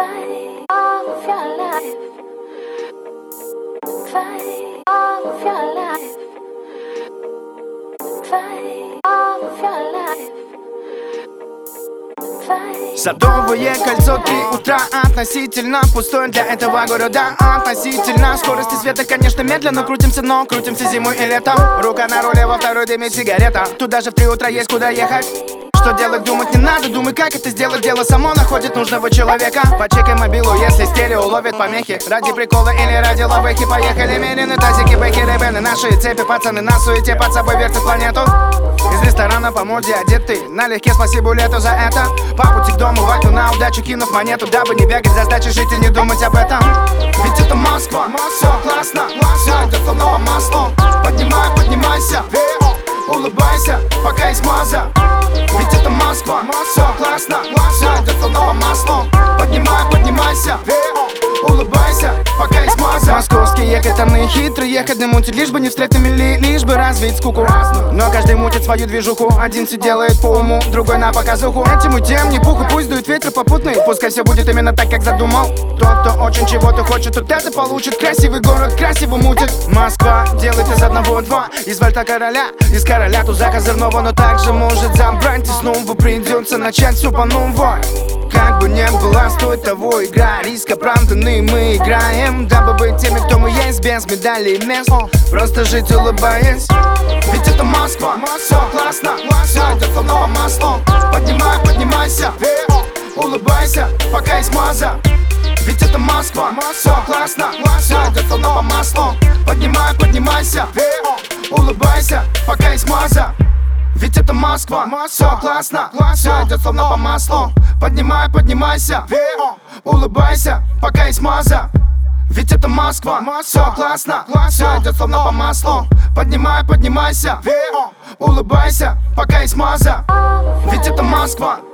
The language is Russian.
Fight all of your life. Fight all of your life. Fight all of your life. Садовое кольцо, 3 утра, относительно пустой для этого города. Относительно скорости света, конечно, медленно крутимся, но крутимся зимой и летом. Рука на руле, во второй дымит сигарета. Тут даже в 3 утра есть куда ехать. Что делать, думать не надо, думай, как это сделать. Дело само находит нужного человека. Почекай мобилу, если стерео ловит помехи. Ради прикола или ради лавехи. Поехали, мерены, тазики, бэкеры, бены. Наши цепи, пацаны на суете, под собой вертят планету. Из ресторана по моде одеты, налегке, спасибо лету за это. По пути к дому в окно на удачу кинув монету, дабы не бегать за сдачей, жить и не думать об этом. Ведь это Москва, все классно, все идет словно по маслу. Поднимайся, улыбайся, пока есть маза. Ведь это Москва, все классно, все идет словно по маслу. Поднимайся, улыбайся, пока есть маза. Московские катаны хитрые, ходы мутят, лишь бы не встретили, лишь бы развеять скуку. Но каждый мутит свою движуху, один все делает по уму, другой на показуху. Этим и тем не пуха, пусть дует ветер попутный. Пускай все будет именно так, как задумал. Тот, кто очень чего-то хочет, тот это получит. Красивый город красиво мутит. Москва делает из одного два. Из вальта короля, из короля туза козырного. Но также может забрать, и снова придется начать все по новой. Как бы не было, стоит того игра. Риск оправданный, мы играем, дабы быть теми, кто мы есть, без медалей и мест. Просто жить, улыбаясь. Ведь это Москва, все классно, все идет словно по маслу. Поднимайся, улыбайся, пока есть маза. Ведь это Москва, все классно, все идет словно по маслу. Поднимайся, улыбайся, пока есть маза. Ведь это Москва, все классно, все идет словно по маслу. Поднимайся, улыбайся, пока есть маза. Ведь это Москва, все классно, все идет словно по маслу. Поднимайся, улыбайся, пока есть маза. Ведь это Москва.